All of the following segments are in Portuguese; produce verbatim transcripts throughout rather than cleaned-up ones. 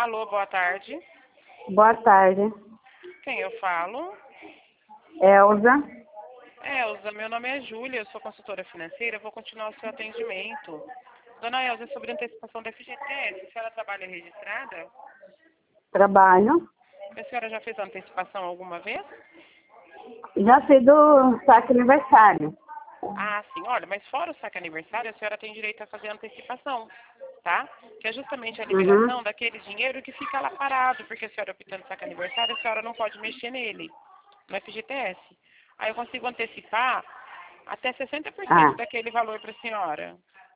Alô, boa tarde. Boa tarde. Quem eu falo? Elza. Elza, meu nome é Júlia, eu sou consultora financeira, eu vou continuar o seu atendimento. Dona Elza, é sobre antecipação da F G T S, a senhora trabalha registrada? Trabalho. A senhora já fez antecipação alguma vez? Já fiz do saque aniversário. Ah, sim. Olha, mas fora o saque aniversário, a senhora tem direito a fazer antecipação, tá? Que é justamente a liberação Uhum. daquele dinheiro que fica lá parado, porque a senhora optando saque aniversário, a senhora não pode mexer nele, no F G T S. Aí eu consigo antecipar até sessenta por cento Ah. daquele valor para a senhora.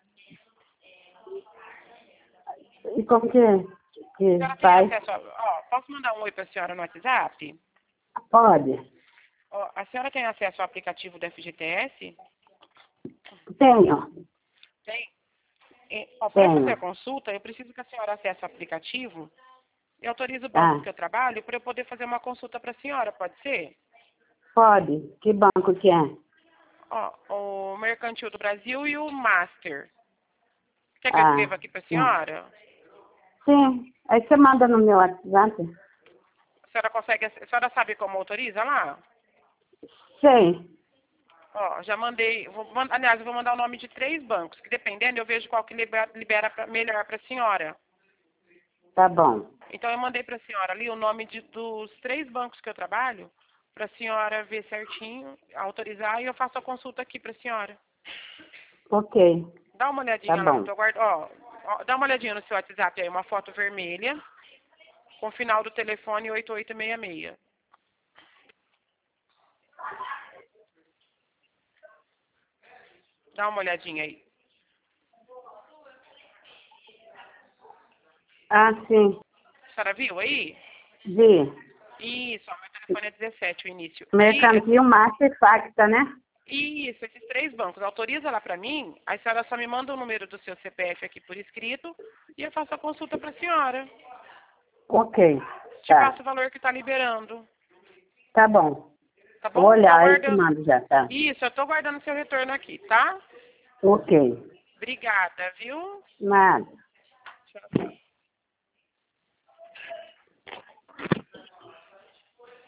E como que, A que senhora tem faz? acesso a... Ó, posso mandar um oi para a senhora no WhatsApp? Pode. Ó, a senhora tem acesso ao aplicativo do F G T S? Tenho. Tem. Para fazer a Tenho. consulta, eu preciso que a senhora acesse o aplicativo e autorize o banco Ah. que eu trabalho para eu poder fazer uma consulta para a senhora, pode ser? Pode. Que banco que é? Ó, o Mercantil do Brasil e o Master. Quer que eu Ah. escreva aqui para a Sim. senhora? Sim. Aí você manda no meu WhatsApp? A senhora consegue, a senhora sabe como autoriza lá? Sei. Ó, já mandei, vou, man- aliás, eu vou mandar o nome de três bancos, que dependendo eu vejo qual que libera, libera pra, melhor para a senhora. Tá bom. Então eu mandei para a senhora ali o nome de, dos três bancos que eu trabalho, para a senhora ver certinho, autorizar e eu faço a consulta aqui para a senhora. Ok. Dá uma Tá olhadinha lá no bom. teu guarda, ó, ó, dá uma olhadinha no seu WhatsApp aí, uma foto vermelha, com o final do telefone oito oito seis seis. Dá uma olhadinha aí. Ah, sim. A senhora viu aí? Vi. Isso, ó, meu telefone é dezessete, o início. E Mercantil Master Facta, né? isso, esses três bancos, autoriza lá para mim, aí a senhora só me manda o número do seu C P F aqui por escrito e eu faço a consulta para a senhora. Ok. Te Tá. passo o valor que está liberando. Tá bom. Tá Vou bom? Tô olhar aí te aguardando. mando já, tá? Isso, eu tô aguardando seu retorno aqui, tá? Ok. Obrigada, viu? Nada. Tchau, tchau.